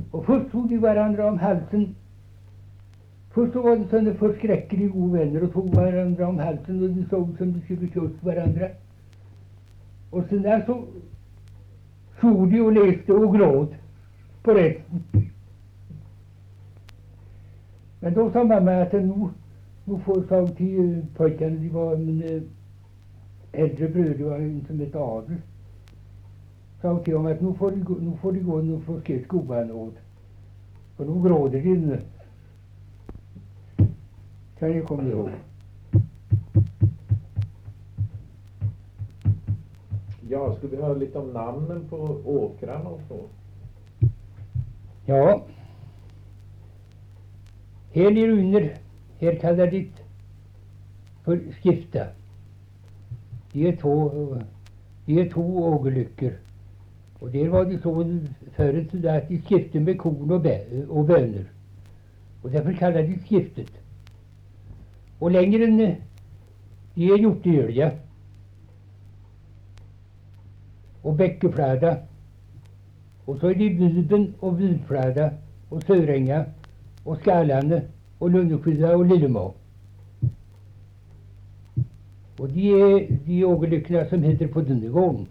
Och först tog de varandra om halsen. Först så var de sådana förskräckligt goda vänner och tog varandra om halsen och de såg som de skulle kyssa varandra. Och sen där så såg de och läste och gråt på resten. Men då sa mamma att nu får jag till pojkarna, de var min äldre bröder var inte med adel. Sa till dem att nu får de gå och få ske skolan åt. Och nu gråter de nu. Kan ni komma ihåg? Ja, skulle vi höra lite om namnen på åkrarna och så? Ja. Här nere under, här kallar det för skifta. Det är två ågerlyckor. Och där var det så förut så att de skifte med korn och bönor. Och därför kallar de skiftet. Och längre än det är hjortölja. Och bäckeflada. Och så är det Viben och Vidflada och Söränga och Skallande och Lundeskydda och Lillemå. Och det är de ågerlyckorna som heter på den gången.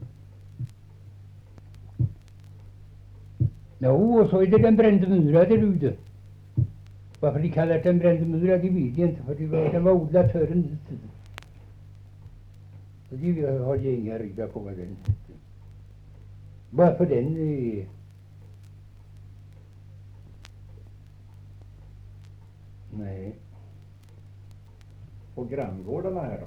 Ja, och så är det den brände mura där ute. Varför de kallar den brände mura, det vet jag inte. För den var odlad före den tiden. Och det har jag inga reda på vad den heter. Varför den är... Nej. Och granngårdarna här då?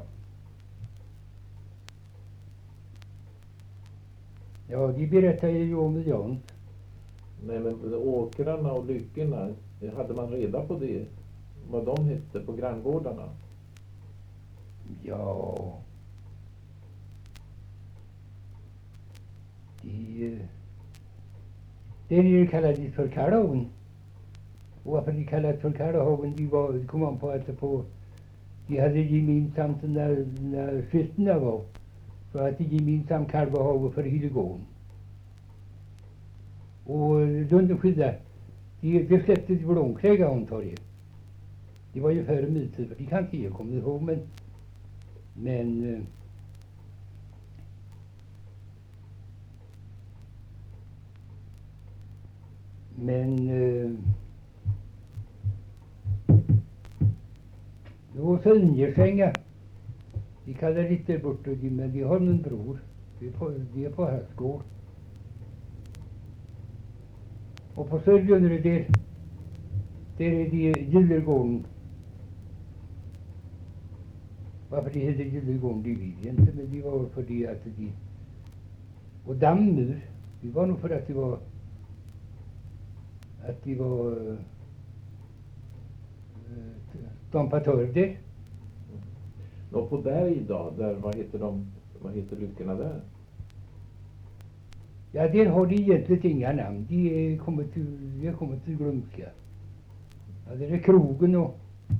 Ja, de berättar ju om det. Nej, men åkrarna och lyckorna, hade man reda på det? Vad de hette på granngårdarna? Ja. Det är ju kallat för Karlhagen. Och varför de kallat för Karlhagen, de kom man på att de hade gemensamt när skyttarna var. Så att de gemensamt kalvahage för Hildegården. Och Lundeskydda, de släppte de blomklägga antagligen. Det var ju före mytet, för de kan inte jag komma ihåg, men det var så Ingersänga. De kallar det inte bort, men de har en bror. De är på Höstgård. Och på Sörjön där är det Gyllergården. Varför det heter Gyllergården, det vet jag inte, men det var för det att de... Och Dammur, det var nog för att det var... Stampatörer där. Och på Berg då, där, vad heter lyckorna där? Ja, där har de egentligen inga namn. De är kommit till glömska. Ja, där är krogen och...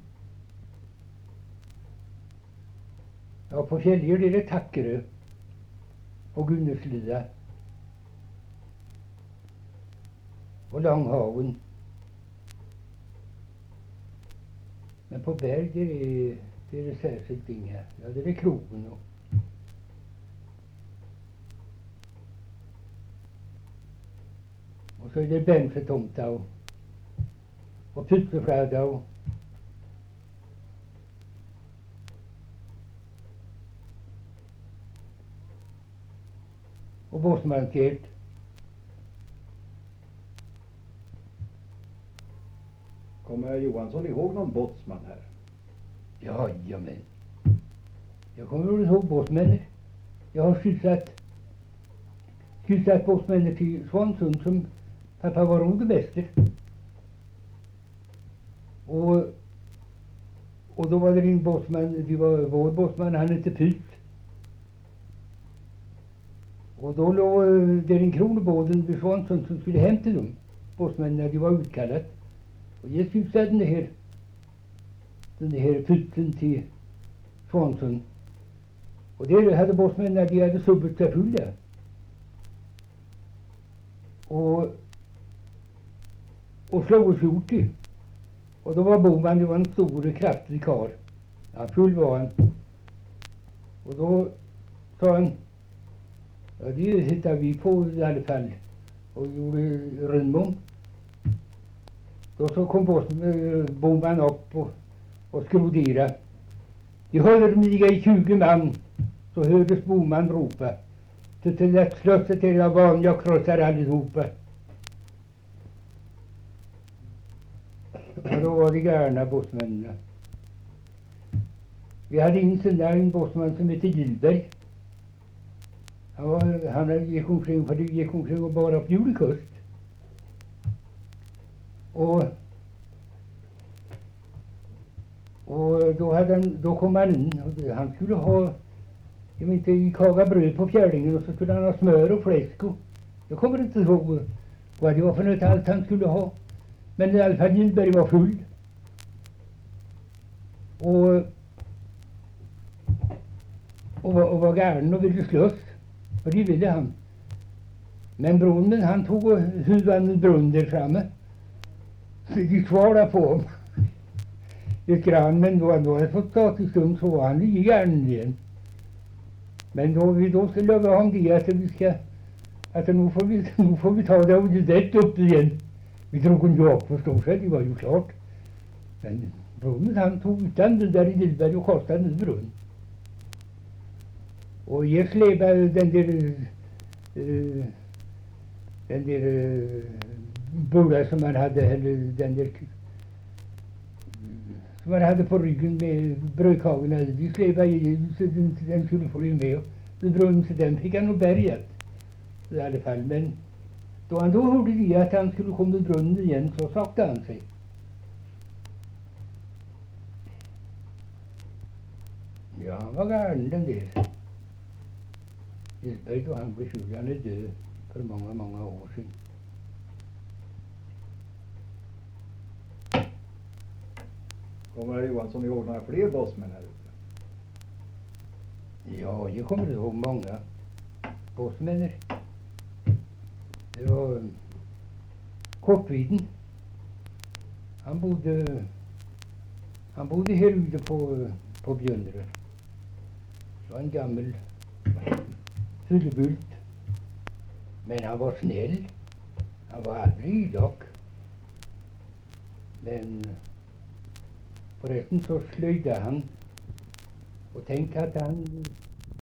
Ja, på Källier där är Tackerö. Och Gunnerslida. Och Långhaven. Men på Berg där är det särskilt inga. Ja, där är krogen och... Och så är det Bänfletomta och Pytteflada och... Och Båsmankert. Kommer herr Johansson ihåg någon båtsman här? Jajamän. Jag kommer ihåg båtsmännen. Jag har skjutsat båtsmännen till Svansund som pappa var rodemäster. Och då var det en båtsman, det var vår båtsman, han hette Pyt. Och då låg det en kronobåden vid Svansund som skulle hämta dem, båtsmännen, när de var utkallat. Och jag skjutsade den här Pytten till Svansund. Och där hade båtsmännen, när de hade subbet sig fulla. Och och slog oss ut i. Och då var Boman, det var en stor och kraftig karl. Ja, full var han. Och då sa han, ja det hittar vi på i alla fall. Och gjorde rundmång. Då så kom Boman upp och skrodera. De håller mig i 20 man. Så hördes Boman ropa. Så till det slösset till jag van, jag krossar allihopa. Och då var det gärna bossmännen. Vi hade en bossman som hette Gillberg. Han gick omkring och bara på julekust. Och då kom han in och han skulle ha, jag vet inte, kaga bröd på fjärdingen och så skulle han ha smör och fläsk och jag kommer inte ihåg vad det var för något allt han skulle ha. Men i alla fall Gillberg var full. Och var gärn och ville slåss. Och det ville han. Men bronnen han tog och huvudade brunn där framme. Så det gick kvar där på honom. Ett grann, men då han hade fått ta till stund så var han i gärnen igen. Men då skulle löva om det att nu får vi ta det och det upp igen. Vi drog en jobb förstår sig, det var ju klart. Men brunnen han tog utan den där i Gillberg och kastade en brunn. Och jag släpade den där bula som man hade, eller den där som man hade på ryggen med brödkakorna. Vi släpade i så den skulle få med. Och brunnen så den fick han nog bärgat. I alla fall, men då han då hörde det att han skulle komma till brunnen igen så sakta han sig. Ja, han var galen den där. Gillberg då han blev sjuk, han är död för många år sedan. Kommer herr Johansson ihåg några fler bossmän här ute? Ja, jag kommer ihåg många bossmän. Det var Kortviden. Han bodde här ute på Björnre. Det var en gammal fyllebult. Men han var snäll. Han var aldrig elak. Men förresten så slöjde han. Och tänk att han